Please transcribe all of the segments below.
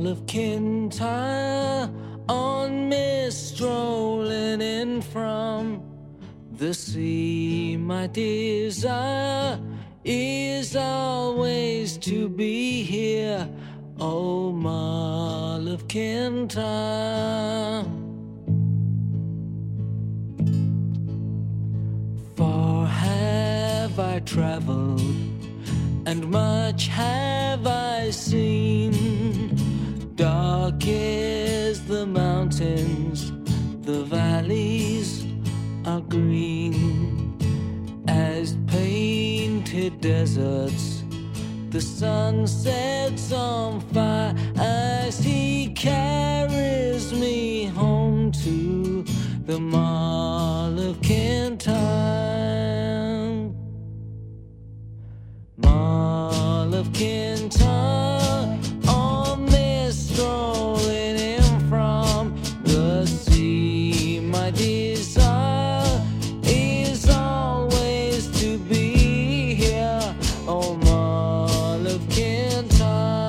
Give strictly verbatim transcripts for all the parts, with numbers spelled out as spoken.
of Kintyre on me strolling in from the sea. My desire is always to be here, O Mull of Kintyre. Far have I travelled, and much have I seen. Dark is the mountains, the valleys are green. As painted deserts, the sun sets on fire as he carries me home to the Mull of Kintyre. Mull of Kintyre, on this strolling in from the sea. My desire is always to be here, O Mull of Kintyre.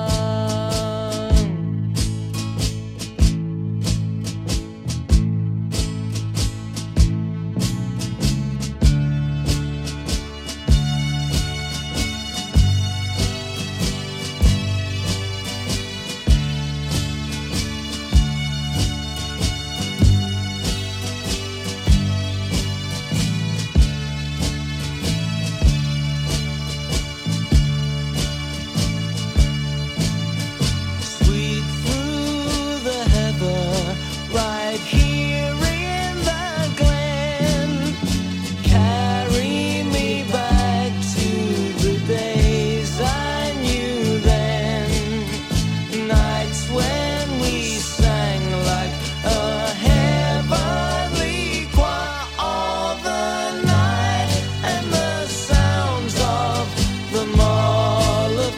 Sweet through the heather, right here in the glen, carry me back to the days I knew then. Nights when we sang like a heavenly choir all the night, and the sounds of the Mull of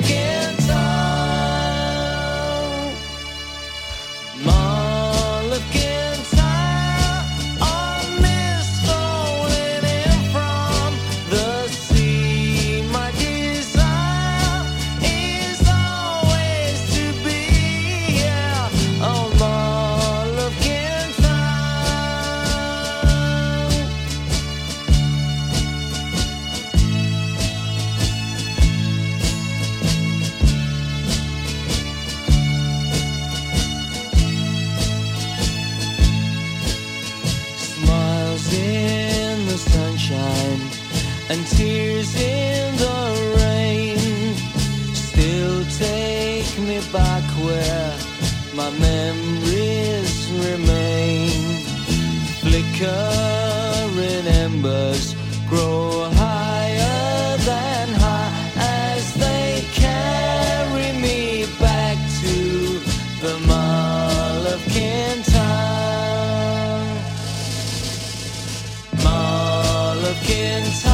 Kintyre. Mull of Kintyre, on this strolling in from the sea. My desire is always to be here, O Mull of Kintyre. Smiles in the sunshine and tears in the rain still take me back where my memories remain. Flickering embers grow higher than high as they carry me back to the Mull of Kintyre. Mull of Kintyre.